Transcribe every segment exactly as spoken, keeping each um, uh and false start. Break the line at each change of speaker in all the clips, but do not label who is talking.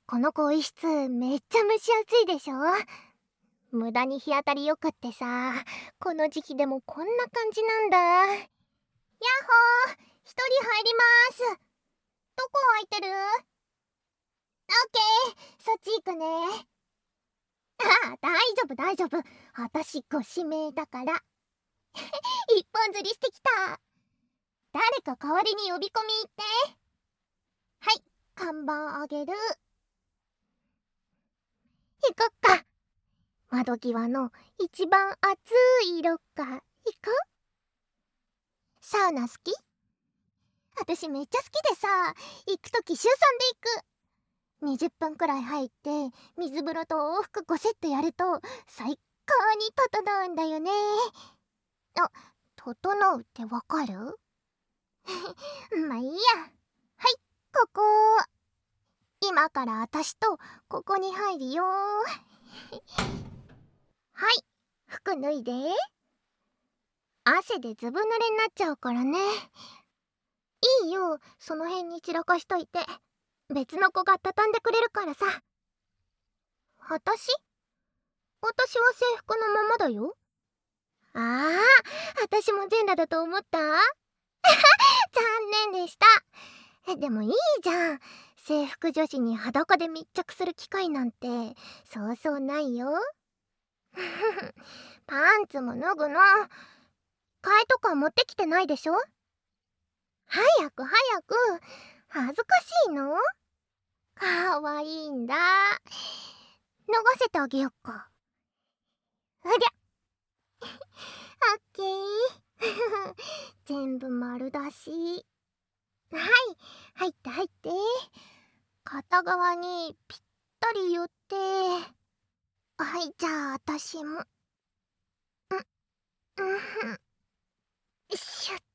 この更衣室めっちゃ蒸し暑いでしょ。無駄に日当たりよくってさ、この時期でもこんな感じなんだ。やっほー、一人入ります。どこ空いてる？オッケー、そっち行くね。ああ、大丈夫大丈夫、私ご指名だから。一本釣りしてきた。誰か代わりに呼び込み行って。はい、看板あげる。行こっか。窓際の一番熱い色か。行こう。サウナ好き？私めっちゃ好きでさ、行くとき週さんで行く。にじゅっぷんくらい入って水風呂と往復ごセットやると最高に整うんだよね。あ、整うってわかる？まあいいや。はい、ここ。今から私とここに入るよ。はい、服脱いで。汗でずぶ濡れになっちゃうからね。いいよ、その辺に散らかしといて。別の子が畳んでくれるからさ。私？私は制服のままだよ。ああ、私も全裸だと思った？残念でした。え、でもいいじゃん。制服女子に裸で密着する機会なんてそうそうないよ。パンツも脱ぐの。替えとか持ってきてないでしょ？早く早く。恥ずかしいの？かわいいんだ。脱がせてあげよっか。うりゃ。オッケー。全部丸だし。はい、入って入って。片側にぴったり寄って。はい、じゃあ私も。ん、うん、シュッ。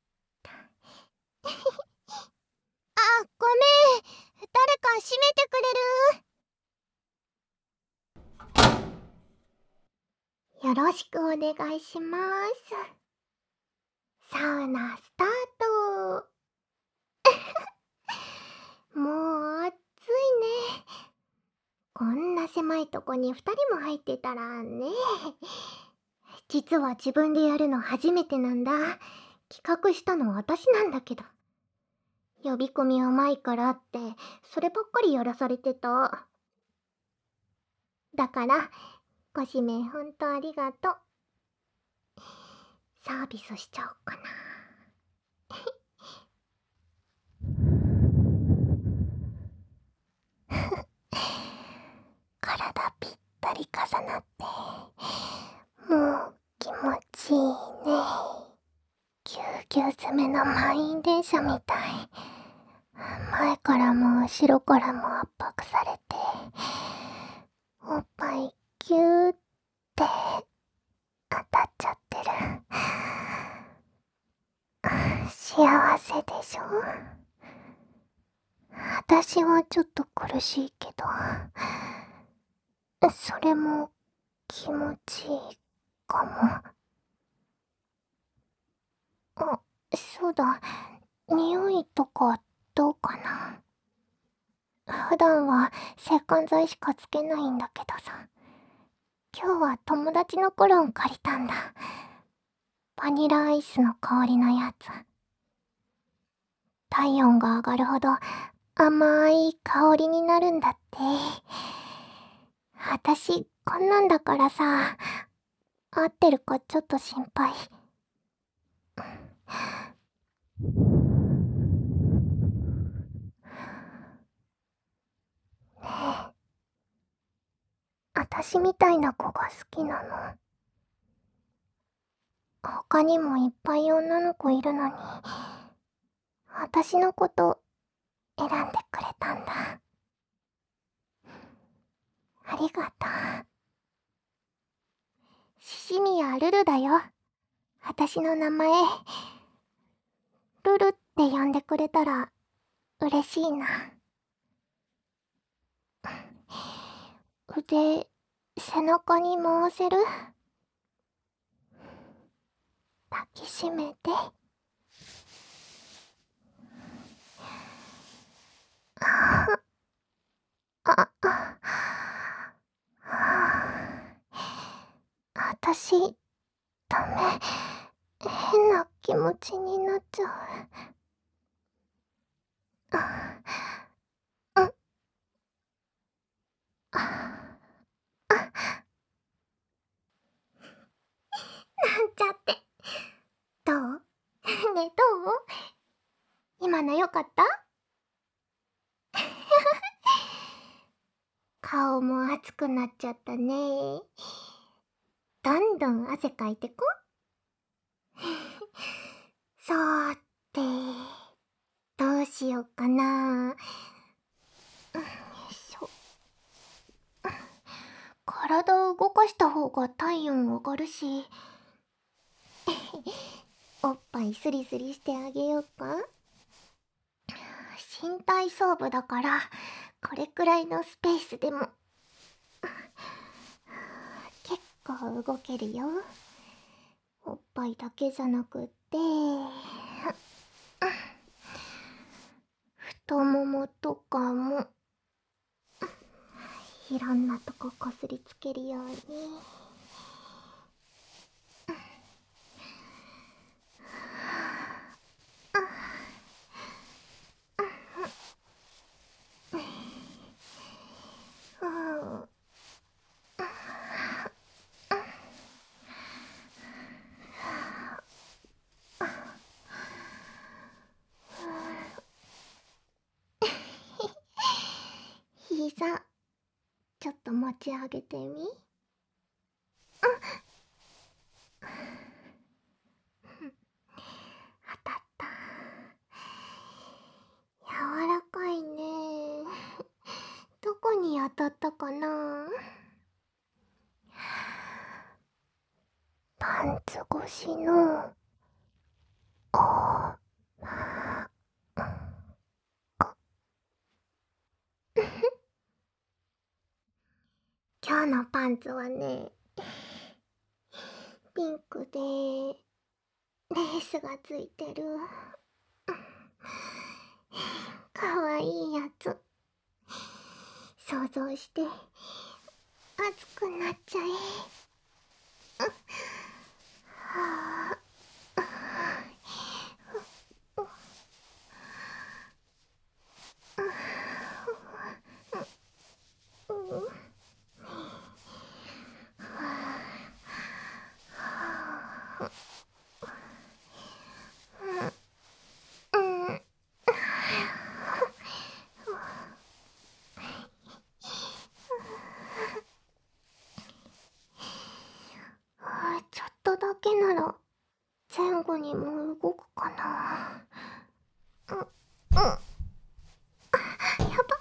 あ、ごめん。誰か閉めてくれる？よろしくお願いします。サウナスタート。もう暑いね。こんな狭いとこにふたりも入ってたらね。実は自分でやるの初めてなんだ。企画したのは私なんだけど。呼び込みうまいからってそればっかりやらされてた。だからご指名ほんとありがとう。サービスしちゃおうかな。体ぴったり重なってもう気持ちいいね。ぎゅうぎゅう詰めの満員電車みたい。前からも後ろからも圧迫されておっぱいギューって当たっちゃってる。幸せでしょ？私はちょっと苦しいけど、それも気持ちいいかも。あ、そうだ、匂いとかどうかな。普段は制汗剤しかつけないんだけどさ、今日は友達のコロン借りたんだ。バニラアイスの香りのやつ。体温が上がるほど甘い香りになるんだって。私こんなんだからさ、合ってるかちょっと心配。ねえ、私みたいな子が好きなの？他にもいっぱい女の子いるのに、私のこと選んでくれたんだ。ありがとう。シシミヤルルだよ。私の名前。ルルって呼んでくれたら嬉しいな。腕、背中に回せる？抱きしめて。ああ、 私、ダメ。変な気持ちになっちゃう。あ、うん、あ、あ、なんちゃって。どう？ねえ、どう？今のよかった？顔も熱くなっちゃったね。どんどん汗かいてこ。さーて、どうしようかな。よいしょ。体を動かした方が体温上がるし、おっぱいスリスリしてあげようか。新体操部だから、これくらいのスペースでも結構動けるよ。おっぱいだけじゃなくって、太ももとかもいろんなとここすりつけるように。うん。膝ちょっと持ち上げてみ。当たった。柔らかいね。どこに当たったかな。パンツ越しのお今日のパンツはね、ピンクでレースがついてるかわいいやつ。想像して熱くなっちゃえ。はあ、うん、うん、ちょっとだけなら前後にも動くかな。うん、うん、やば。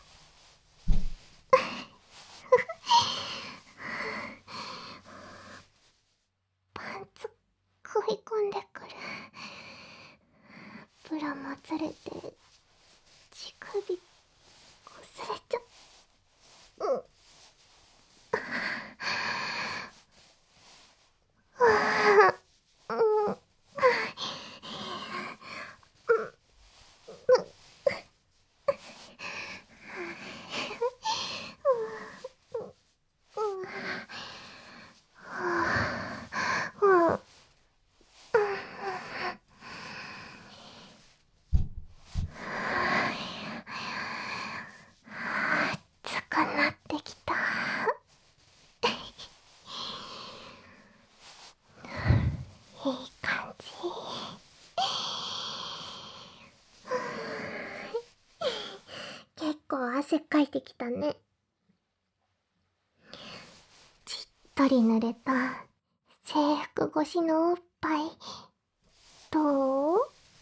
パンツ食い込んでくる。ブラもずれて乳首こすれちゃう。うん、うん、うん、熱くなってきた。いい感じ。結構汗かいてきたね。しっとり濡れた制服越しのおっぱいどう？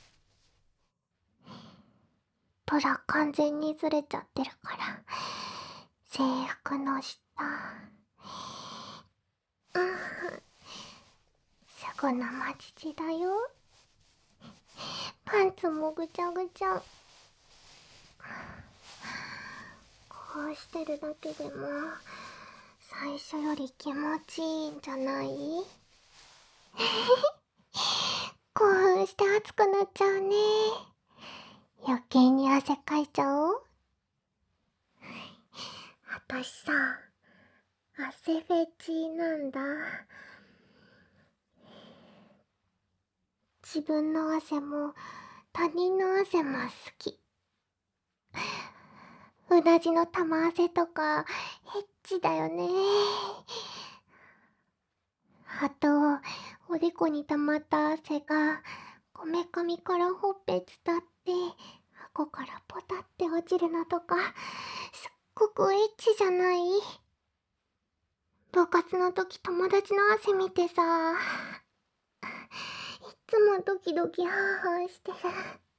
ブラ完全にずれちゃってるから制服の下、うん、すぐ生乳だよ。パンツもぐちゃぐちゃ。こうしてるだけでも最初より気持ちいいんじゃない？興奮して熱くなっちゃうね。余計に汗かいちゃおう。あたしさ、汗フェチなんだ。 自分の汗も他人の汗も好き。うなじの玉汗とかエッチだよね。あと、おでこに溜まった汗がこめかみからほっぺ伝って顎からポタって落ちるのとかすっごくエッチじゃない？部活の時友達の汗見てさ、いっつもドキドキハーハーしてる。あー、もう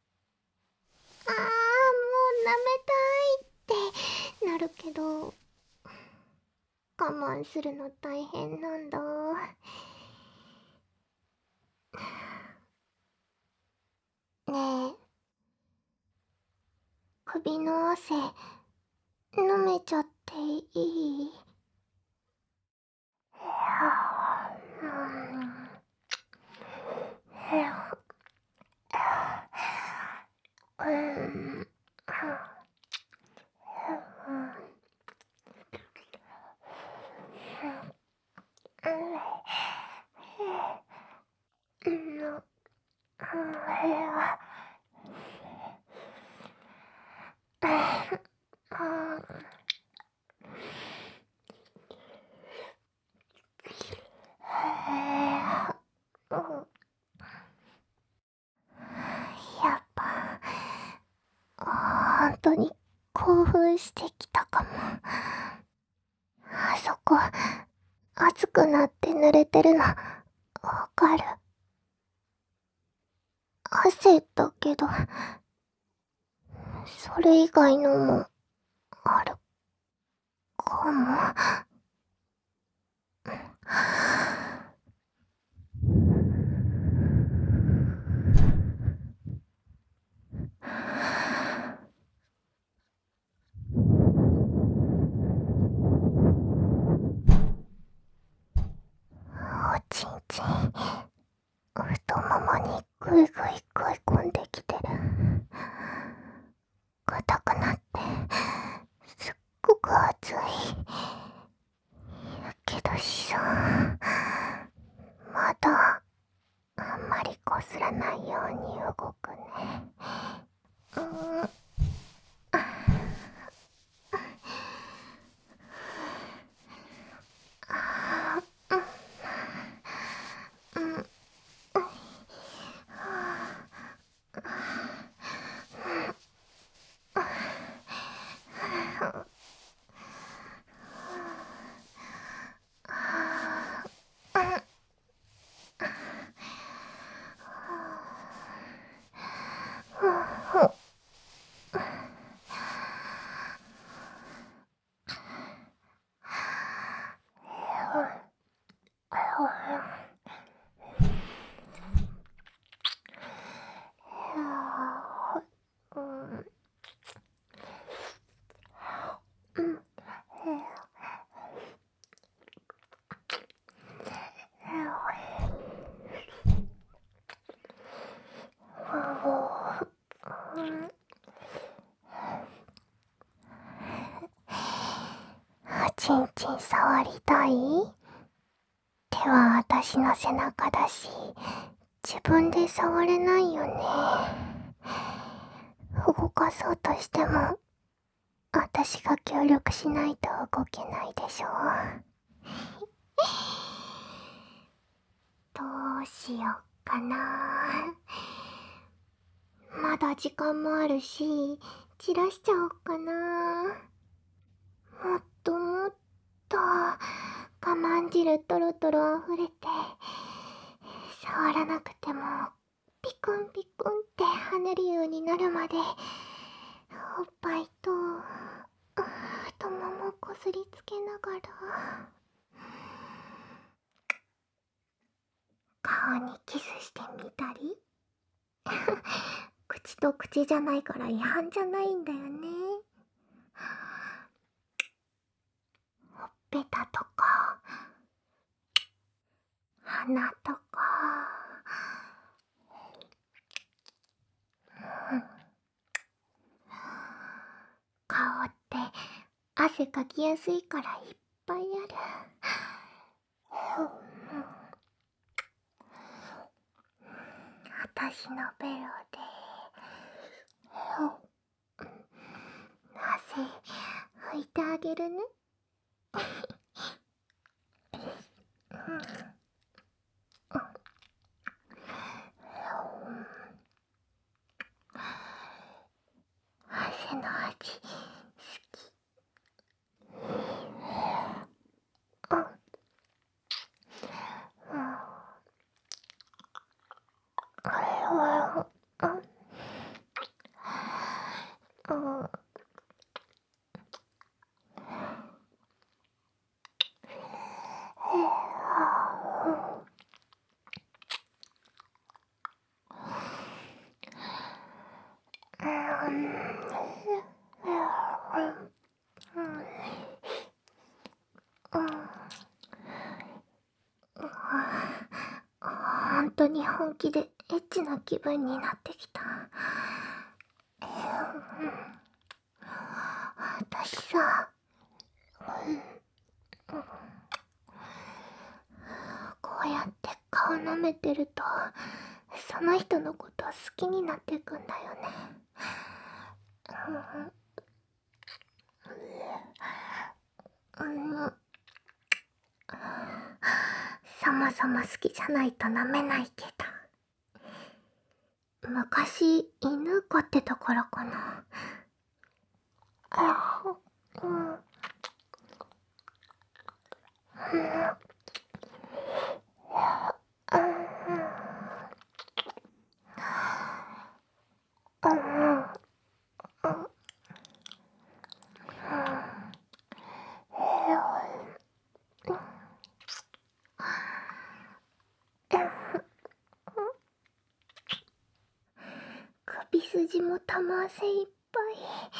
舐めたいってなるけど、我慢するの大変なんだ。ねえ、首の汗飲めちゃっていい？うん、うん、うん、やっぱ本当に興奮してきたかも。あそこ熱くなって濡れてるのわかる？汗だけど、それ以外のもあるかも。おちんちん太ももにグイグイ食い込んできてる。硬くなってすっごく熱い。けどさ、まだあんまりこすらないように動くね。うーん、うん、おちんちん触りたい？手は私の背中だし、自分で触れないよね。動かそうとしても、私が協力しないと動けないでしょ。どうしよっかな。まだ時間もあるし、散らしちゃおっかな。もっともっと我慢汁トロトロ溢れて、触らなくてもピクンピクンって跳ねるようになるまで、おっぱいと太ももこすりつけながら顔にキスしてみたり。口と口じゃないから違反じゃないんだよね。ほっぺたとか鼻とか、うん、顔って汗かきやすいからいっぱいある。あ私のベロで汗拭いてあげるね。汗の味好き。うん。あれは、うん。うん。本当に本気でエッチな気分になってきた。私さ、こうやって顔舐めてるとその人のこと好きになってくんだよね。うん、うん、そもそも好きじゃないと舐めないけど、昔犬飼ってたからかな。あ、うん、うん、首筋も玉汗いっぱい。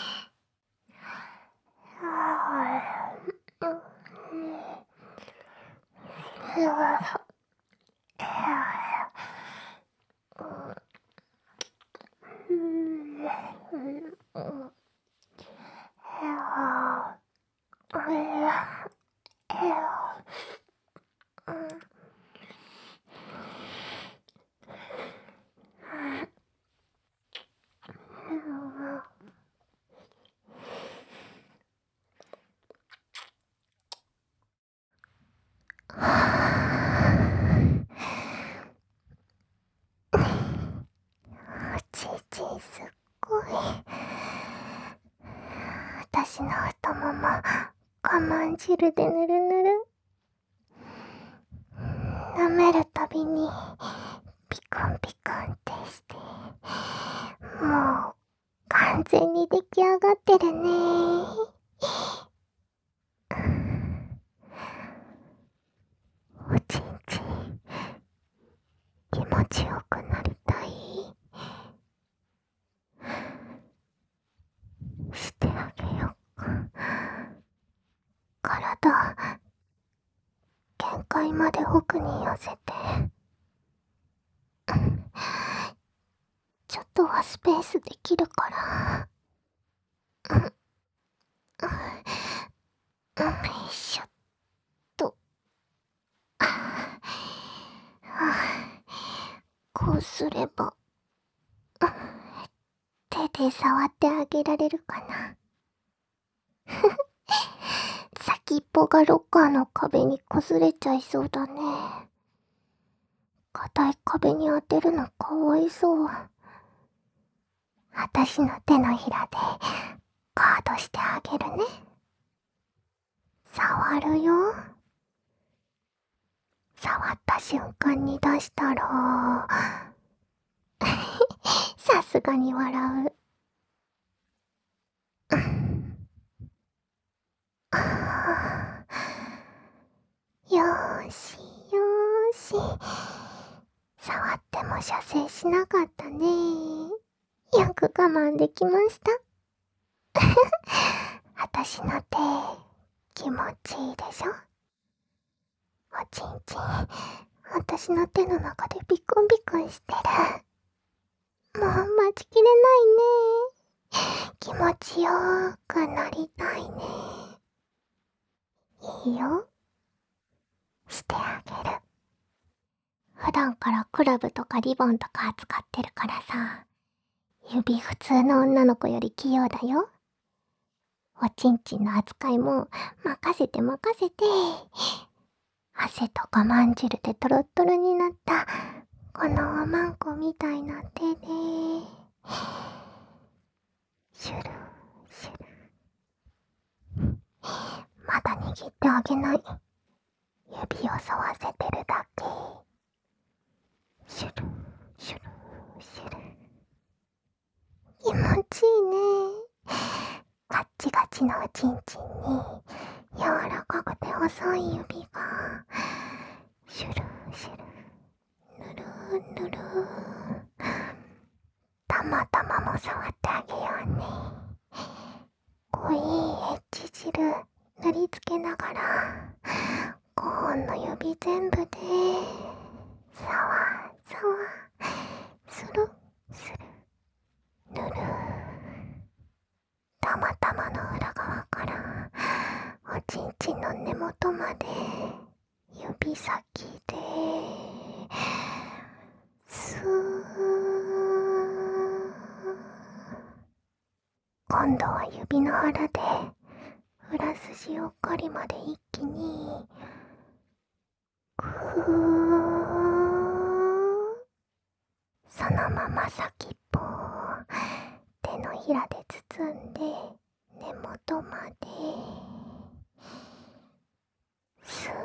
おちいちすっごい。私の太もも我慢汁でぬるぬる。舐めるたびにピクンピクンってして、もう完全に出来上がってるね。おちんちん気持ちよくなりたい。してあげようか。体限界まで奥に寄せて、ちょっとはスペースできるから。うん、うん、よいしょっと。こうすれば手で触ってあげられるかな。先っぽがロッカーの壁に擦れちゃいそうだね。硬い壁に当てるのかわいそう。私の手のひらでガードしてあげるね。触るよ。触った瞬間に出したらさすがに笑う。よーしよーし、触っても射精しなかったね。よく我慢できました。私の手気持ちいいでしょ。おちんちん私の手の中でビクンビクンしてる。もう待ちきれないね。気持ちよーくなりたいね。いいよ、してあげる。 普段からクラブとかリボンとか扱ってるからさ、指普通の女の子より器用だよ。おちんちんの扱いも任せて任せて。汗とかまんじるでトロットロになったこのおまんこみたいな手でシュルシュル。まだ握ってあげない。指を沿わせてるだけ。シュルシュルシュル。気持ちいいね。ガッチガチのおちんちんに柔らかくて細い指がシュルシュルぬるぬる。たまたまも触ってあげようね。濃いエッジ汁塗りつけながらごほんの指全部でさわさわするするぬる。たまたまの裏側からおちんちんの根元まで指先でスー。今度は指の腹で裏筋をかりまで一気にグー。そのまま先っぽを手のひらで包んで根元までスー。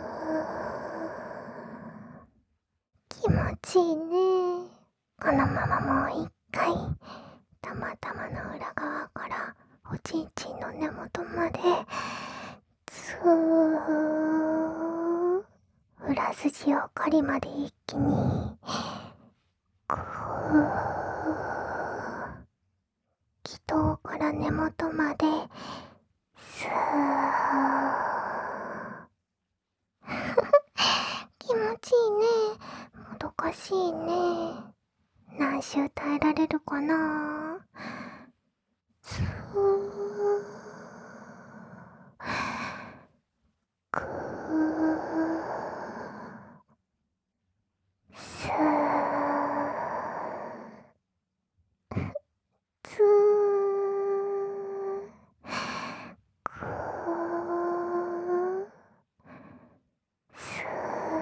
気持ちいいね。このままもう一回たまたまの裏側からおちんちんの根元までスー。裏筋をかりまで一気にグー。気筒から根元までスー。気持ちいいね。もどかしいね。何周耐えられるかな。スー。グー。スー。ツー。グー。スー。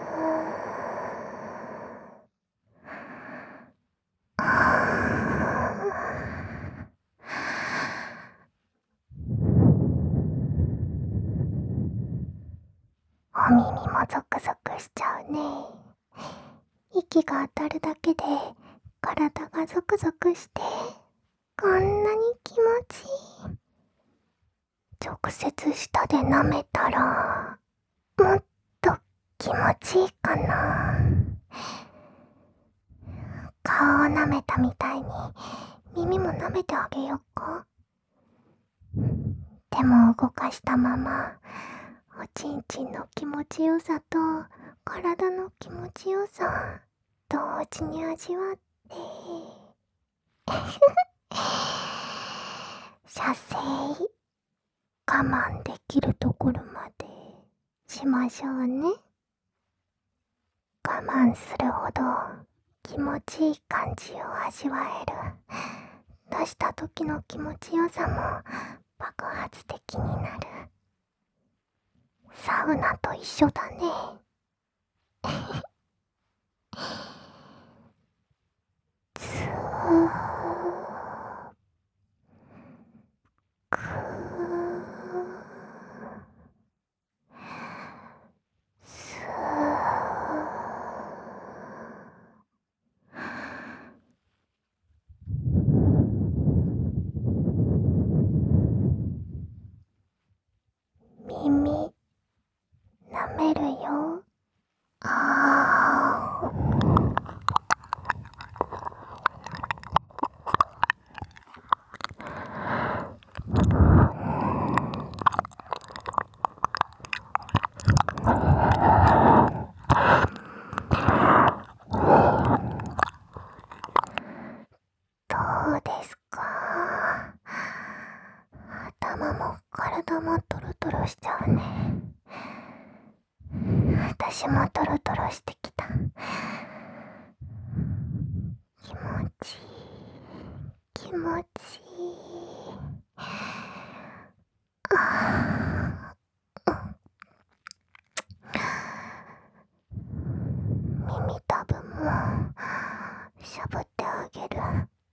お耳もゾクゾクしちゃうね。息が当たるだけで体がゾクゾクしてこんなに気持ちいい。直接舌で舐めたらもっと気持ちいいかな。顔を舐めたみたいに耳も舐めてあげよっか。手も動かしたままおちんちんの気持ちよさと体の気持ちよさ同時に味わって射精我慢できるところまでしましょうね。我慢するほど気持ちいい感じを味わえる。出した時の気持ちよさも爆発的になる。サウナと一緒だね。ツー。クー。スー。耳舐めるよ。あー。どうですか。頭も体もトロトロしちゃうね。私もトロトロしてきた。 持ちいい。あ耳たぶもしゃぶってあげる。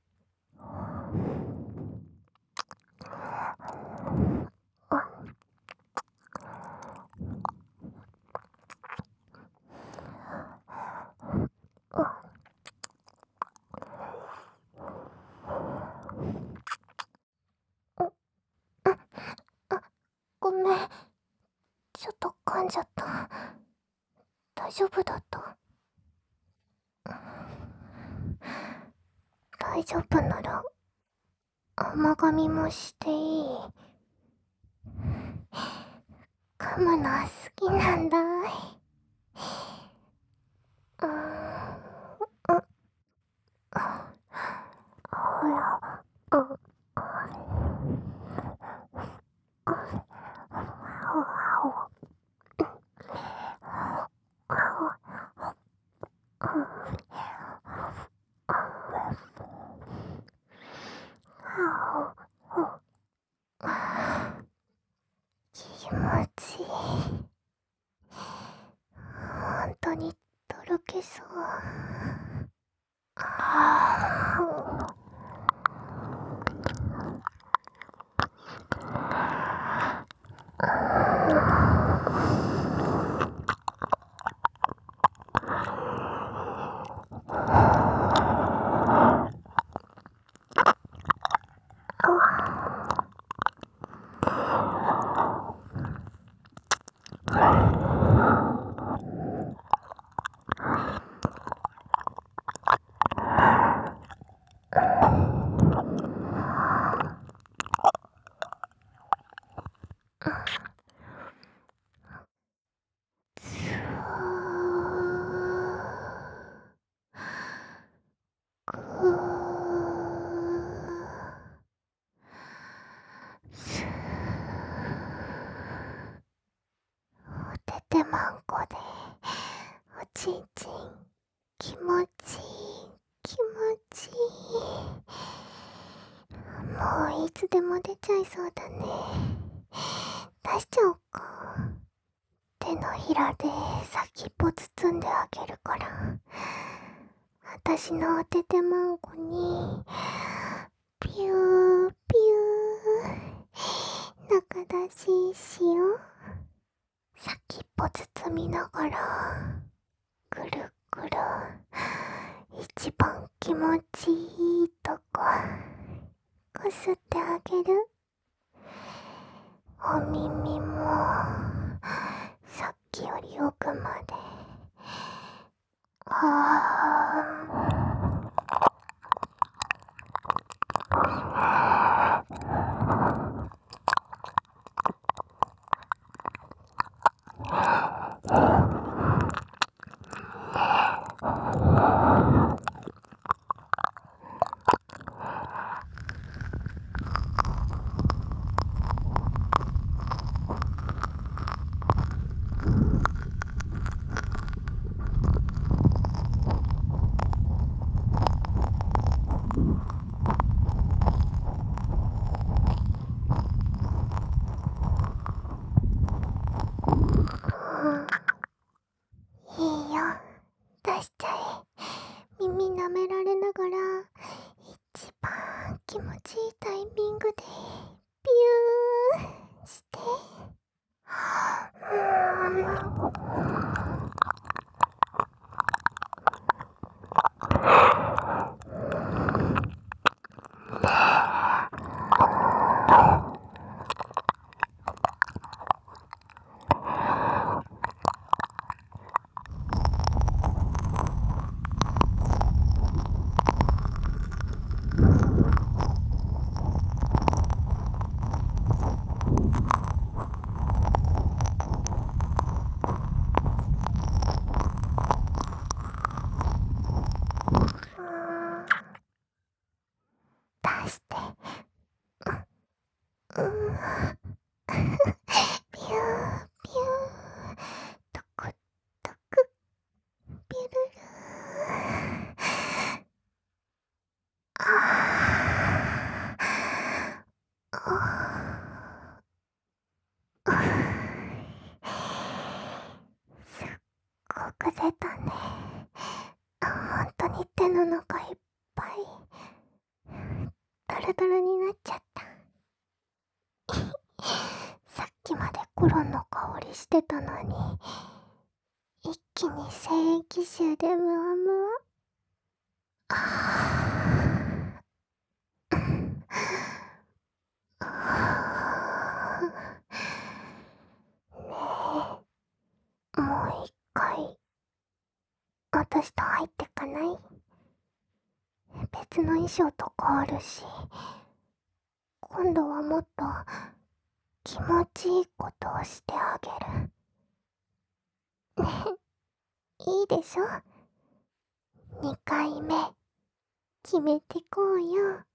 ごめん、ちょっと噛んじゃった。大丈夫だった？大丈夫なら甘噛みもしていい？噛むのは好きなんだい。うーん、う、あ、ほら、う、う、気持ちいい。本当にとろけそう。あおててまんこでおちんちん気持ちいい、気持ちいい。もういつでも出ちゃいそうだね。出しちゃおうか。手のひらで先っぽ包んであげるから、私のおててまんこにピューピュー中出ししよう。先っぽ包みながらぐるぐる一番気持ちいいとここすってあげる。お耳もさっきより奥まで。あーいいよ、出しちゃえ。耳舐められながら一番気持ちいいタイミングでピューして。出して、うん、ピューピュートクトクピュルル。あーく出たね。ほんとに手の中いっぱいドロドロになっちゃった。さっきまでコロンの香りしてたのに、一気に精液臭でムワムワ。あーあーねえ、もう一回私と入ってかない？別の衣装とかあるし、今度はもっと気持ちいいことをしてあげる。ね、いいでしょ？にかいめ決めてこうよ。